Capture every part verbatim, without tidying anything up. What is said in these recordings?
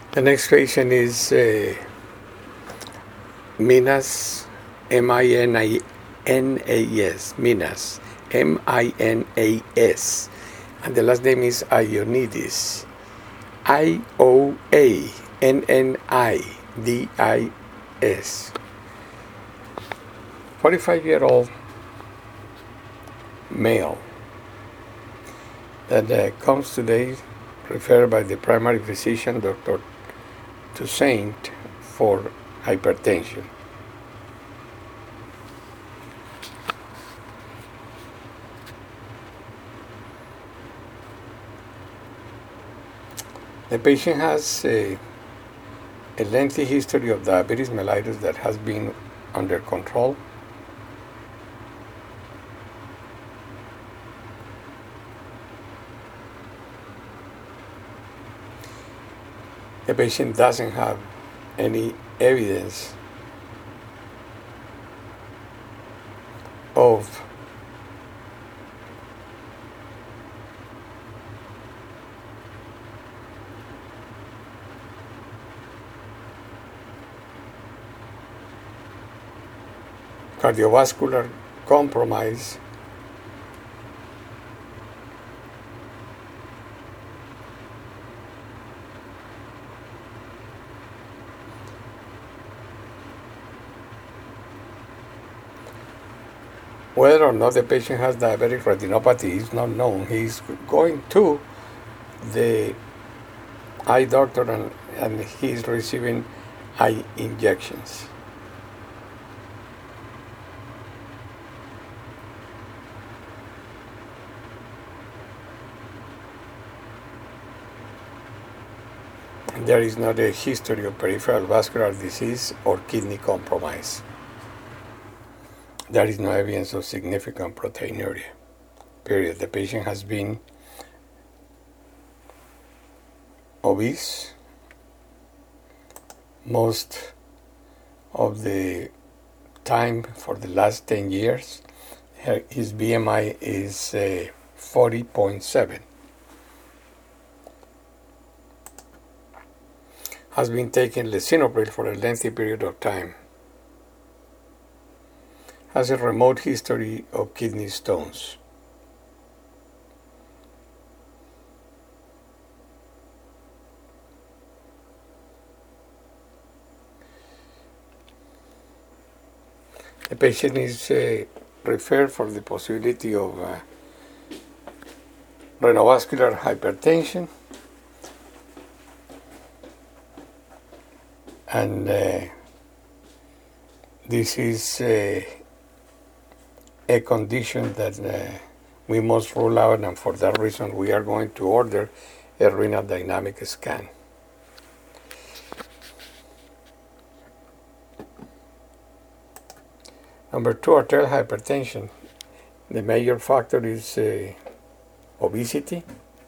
The next patient is uh, Minas, M I N I N A S, Minas, M I N A S, and the last name is Ioannidis, I O A N N I D I S. forty-five-year-old male that uh, comes today referred by the primary physician, Doctor Toussaint, for hypertension. The patient has a, a lengthy history of diabetes mellitus that has been under control. The patient doesn't have any evidence of cardiovascular compromise, whether or not the patient has diabetic retinopathy is not known. He's going to the eye doctor and, and he's receiving eye injections. There is not a history of peripheral vascular disease or kidney compromise. There is no evidence of significant proteinuria. Period. The patient has been obese most of the time for the last ten years. His B M I is uh, forty point seven. Has been taking lisinopril for a lengthy period of time. Has a remote history of kidney stones. The patient is uh, referred for the possibility of uh, renovascular hypertension, and uh, this is uh, a condition that uh, we must rule out, and for that reason we are going to order a renal dynamic scan. Number two, arterial hypertension. The major factor is uh, obesity.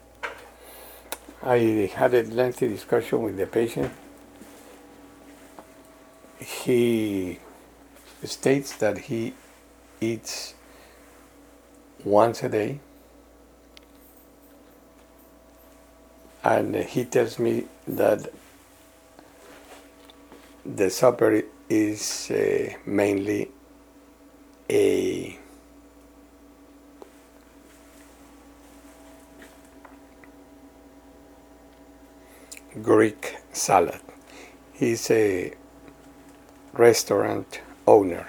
I had a lengthy discussion with the patient. He states that he eats once a day, and he tells me that the supper is uh, mainly a Greek salad. He's a restaurant owner.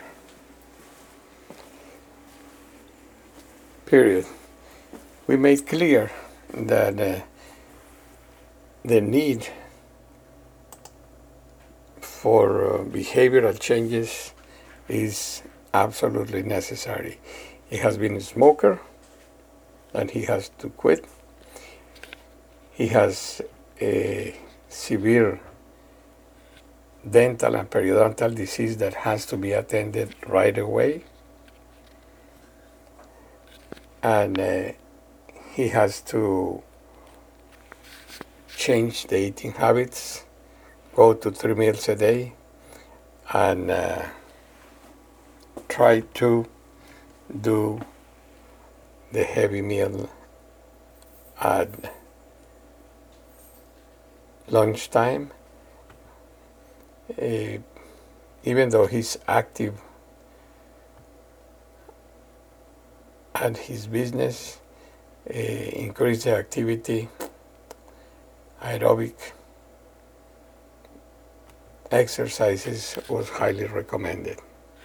Period. We made clear that uh, the need for uh, behavioral changes is absolutely necessary. He has been a smoker and he has to quit. He has a severe dental and periodontal disease that has to be attended right away. And uh, he has to change the eating habits, go to three meals a day, and uh, try to do the heavy meal at lunchtime uh, even though he's active at his business, uh, increase the activity, aerobic exercises was highly recommended.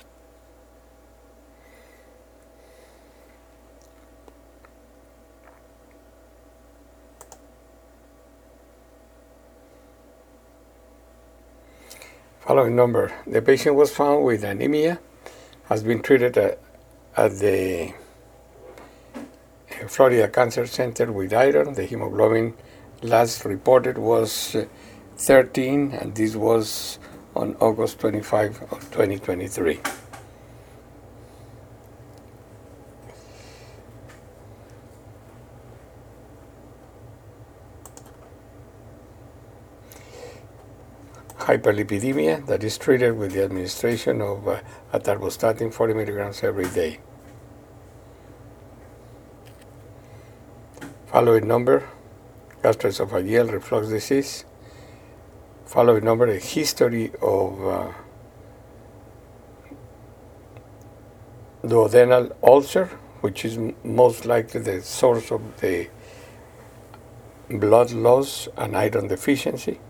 Following number, the patient was found with anemia, has been treated at, at the Florida Cancer Center with iron. The hemoglobin last reported was thirteen, and this was on August twenty-fifth of twenty twenty-three. Hyperlipidemia that is treated with the administration of uh, atorvastatin forty milligrams every day. Following number, gastroesophageal reflux disease. Following number, a history of uh, duodenal ulcer, which is m- most likely the source of the blood loss and iron deficiency.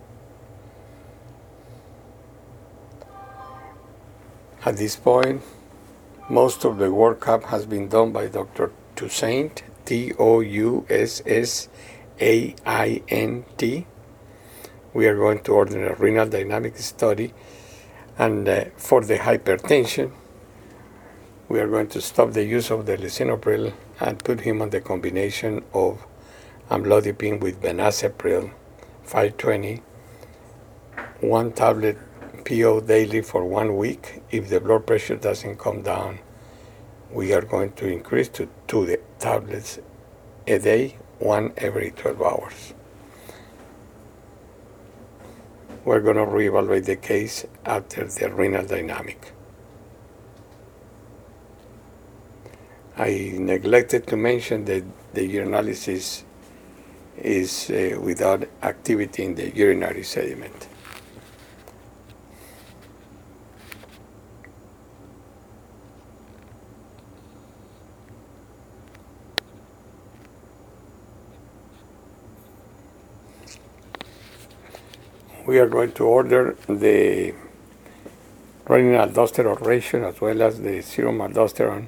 At this point, most of the workup has been done by Doctor Toussaint, T O U S S A I N T. We are going to order a renal dynamic study, and uh, for the hypertension, we are going to stop the use of the lisinopril and put him on the combination of amlodipine with benazepril five twenty, one tablet P O daily for one week. If the blood pressure doesn't come down, we are going to increase to two tablets a day, one every twelve hours. We're going to reevaluate the case after the renal dynamic. I neglected to mention that the urinalysis is uh, without activity in the urinary sediment. We are going to order the renal aldosterone ratio as well as the serum aldosterone.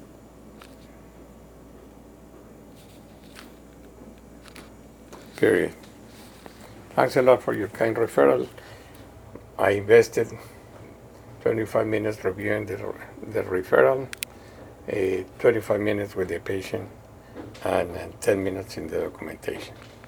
Period. Thanks a lot for your kind referral. I invested twenty-five minutes reviewing the, the referral, uh, twenty-five minutes with the patient, and ten minutes in the documentation.